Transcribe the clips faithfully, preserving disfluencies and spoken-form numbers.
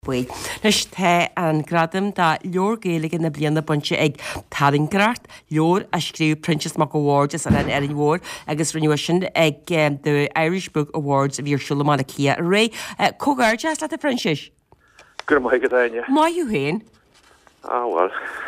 Bui. Nes te an gradam da leor gaelig in na bliana bunche ag Tallingrart, leor a scríú Princess Mac Awards an Erin Ward agus renewation ag um, the Irish Book Awards of your Shulamana Kia Ray. Uh, Cogar, just let the Princess. Good morning, Dania. Ma you hen? Ah, well.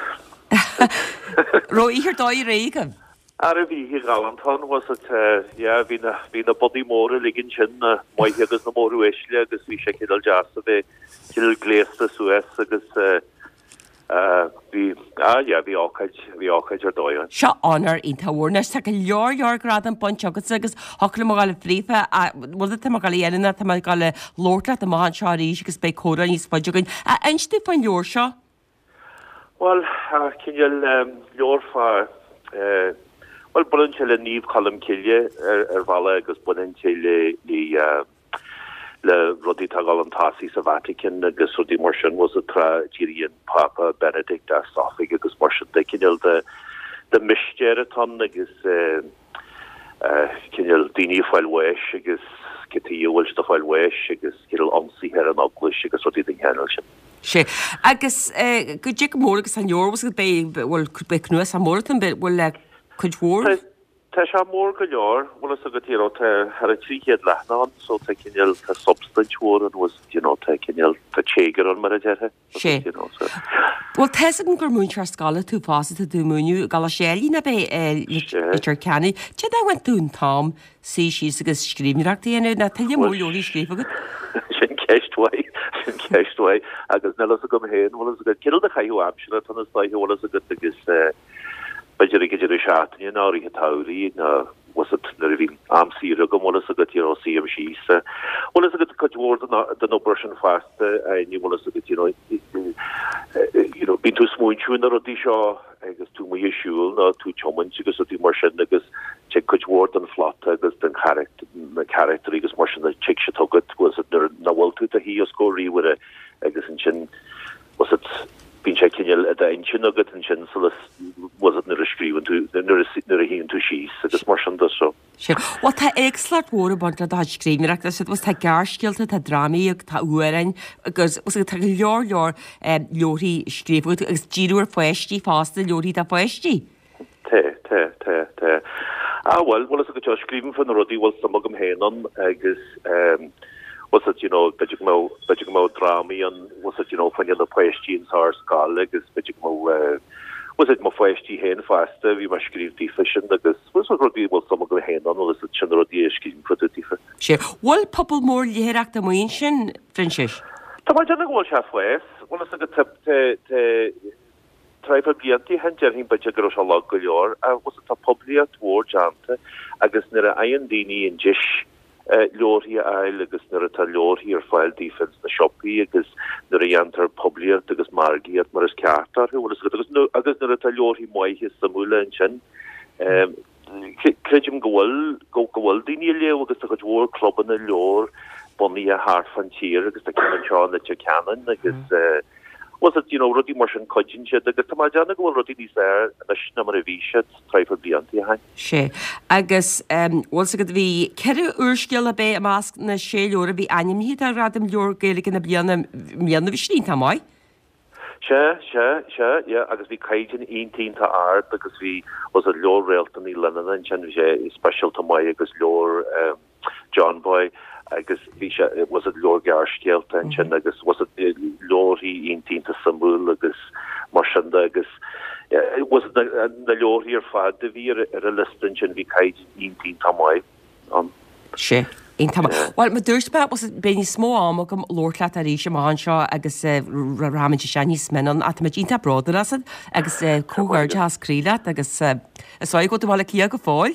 Ro hier doi regen. Arabi hier Galanton was it, uh, yeah, been a, been a body more ligging chin, uh, my here is no more wishly, agus we shake it all just a bit, kill glaster Suez, agus, uh, uh, we, ah, yeah, we all catch, we all catch our doy. Shot honor in Tawarners, take a your your grad and bunch of agus, Hockle Mogala Frifa, was it the Magali and that the Magala Lord at the Mahan Shari, she could speak Koda and he's budging, and Stefan your shot? Well, uh, can you, um, your for, uh, Well, Brunchel and Neve Column Kilye, Ervala, agus Brunchel, the, uh, le Rodi Tagal and Tassi Savatican, agus Rodi Morshan was a tra, Girian Papa Benedict, a Sophic, agus Morshan, they can yell the, the Mishjeraton, agus, uh, uh, can yell Dini File Wesh, agus, Kitty Welsh the File Wesh, agus, Kittle Onsi here and Oglish, agus Rodi the Hanelshin. She, agus, uh, good Jack Morgus and your was the bay, well, could be Knus and Morton, but well, like, could war? Tasha more galore. Well, as a good hero, had a cheeky at Lahnon, so taking you a substance war and was, you know, taking you the chager on Marajetta. She, you know, so. Well, Tessin Gormunchar Scholar to pass it to do Munu, Galashelli, Nabe, Richard Canny. Chid I went to Tom, see she's a screaming at the end, and I tell you more, you're screaming. Shin cashed way, shin cashed way. I guess Nellis a come here, well, as a good kill the Kayu option, and as like, well, as a good thing is, uh, but you get a shot, you know, you tauri, no, was it the arm seer, go on as a good, you know, see him, she's, uh, well, as a good cut word, the no brushing fast, and you want us to get, you know, you know, been too smooth, you know, the show, I guess, too much issue, no, too chumman, because of the motion, because check cut word and flat, I guess, then character, the character, I guess, motion, the chick she took it, was it there, no, well, to the he score, with a, I guess, in chin, was it, been checking at the engine of it and chin, so was it near a scream to near a he into she's so this motion does so. Sure. What a excellent word about that scream, like this, it was a garskill to the drama, ta ueren, because was it a your your um Lori scream, it was Giro Festi, fast the Lori da Festi. Te, te, te, te. Ah, well, well, as a good screaming from the Rodi was some of them Henon, I guess, um, was it, you know, that you know, that you know, drama, and was it, you know, when you're the questions or skull, I guess, that you know, uh, was it my question hen faster, we must grieve deficient, I guess, was it really was some of the hen on, was it general the scheme for the different? Sure. Well, couple more you act the mention, Princess. So I don't know halfway. Well, it's a good tip to, to try for Bianti, and Jerry, but you go a lot of your, uh, was it a public towards Janta, I guess, near a iron dini and jish. Lor here Isle, agus near a lor here file defense the shoppy, agus near a yanter public, agus Margie at Maris Carter, who was agus no agus near a lor he moi his Samula and Chin. Um, Krejim Goal, go Goal, Dinilia, agus the war club in the lor, Bonnie a heart frontier, agus the Canon Shaw that you canon, agus uh, was it, you know, Ruddy Martian Codgin shed, agus the Majana go Ruddy is there, and a number of V-sheds, try for Bianti. She, agus, um, was it going to be Kerry Urskill a bay a mask na shale or a be anim hit a radam your gaelic in a Biana Miana Vishin, am I? Sure, sure, sure, yeah, agus we Cajun eighteen to art, because we was a low Railton in London, and Chen special to my, agus low, um, John Boy. I guess it was it Lord Garskiel tension, I guess was it Lori eighteen to Samuel, I guess Marshanda, I guess it was the the Lori or Fad the Vir a listing and we kite eighteen Tamai. Um She in Tamai. Well, my first part was being small amogum Lord Clatarisha Mahanshaw, I guess Raman Shani Smenon at Magenta brother as it, I guess Cougar Jas Creelat, I guess so I go to Wallachia go fall.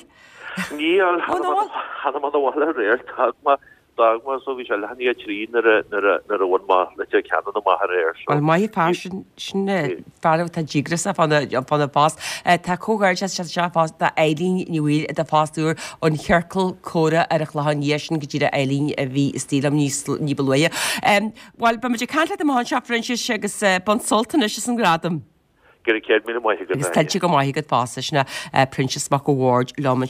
Yeah, had a mother water rare Tagma. Dagma, so we shall have a tree near a one mile, let's say Canada Maharer. Well, my fashion, follow the Jigris upon the upon the past. Taco just just fast the Eileen New at the fast tour on Herkel, Cora, Erichlahan Yeshin, Gita Eileen, V. Steelam Nibelway. Um, well, but you can't let them on shop French Shagus Bonsultan, is some gradum. Get a kid, me, my good. It's Telchigo, my good passage, Princess Mac Award, Loma.